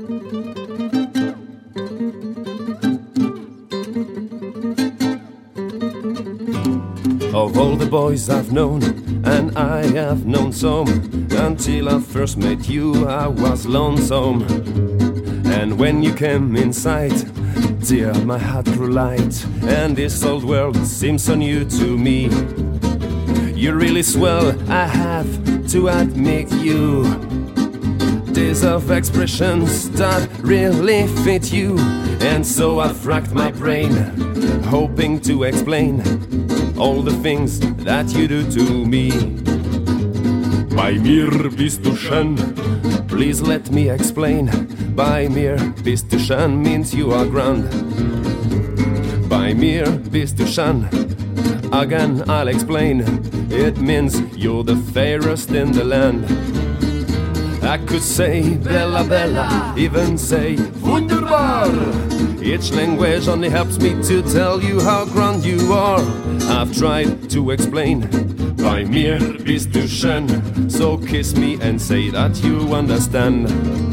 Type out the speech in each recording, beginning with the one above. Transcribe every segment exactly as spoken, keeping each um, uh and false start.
Of all the boys I've known, and I have known some, until I first met you I was lonesome. And when you came in sight, dear, my heart grew light, and this old world seems so new to me. You're really swell, I have to admit you deserve expressions that really fit you. And so I've racked my brain, hoping to explain all the things that you do to me. Bei mir bist du schön. Please let me explain. Bei mir bist du schön means you are grand. Bei mir bist du schön. Again I'll explain. It means you're the fairest in the land. I could say bella bella, even say wunderbar. Each language only helps me to tell you how grand you are. I've tried to explain. Bei mir bist du schön. So kiss me and say that you understand.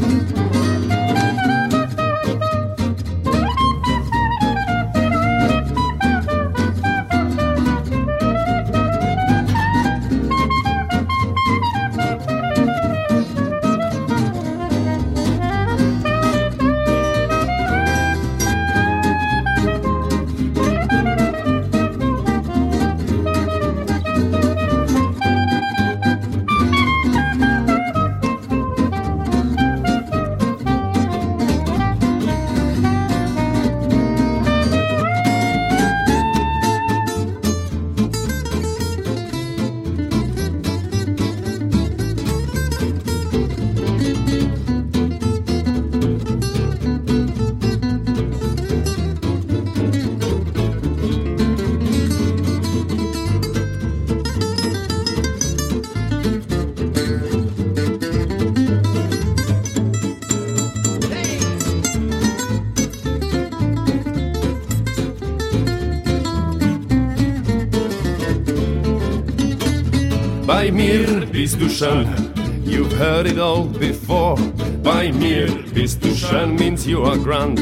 Bei mir bist du schön, you've heard it all before. Bei mir bist du schön means you are grand.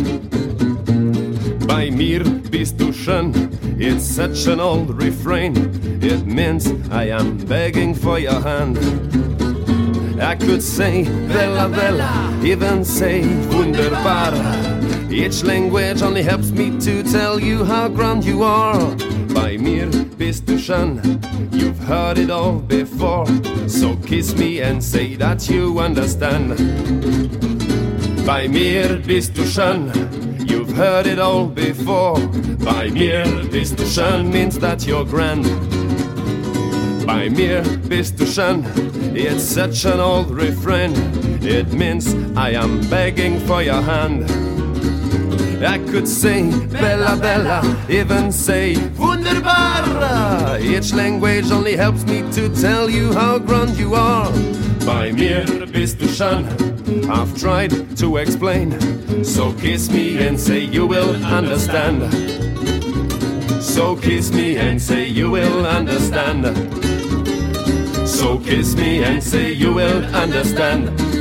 Bei mir bist du schön, it's such an old refrain. It means I am begging for your hand. I could say bella bella, even say wunderbar. Each language only helps me to tell you how grand you are. Bei mir bist du schön, you've heard it all before. So kiss me and say that you understand. Bei mir bist du schön, you've heard it all before. Bei mir bist du schön means that you're grand. Bei mir bist du schön, it's such an old refrain. It means I am begging for your hand. I could say bella bella, even say wunderbar. Each language only helps me to tell you how grand you are. Bei mir bist du schön, I've tried to explain. So kiss me and say you will understand. So kiss me and say you will understand. So kiss me and say you will understand.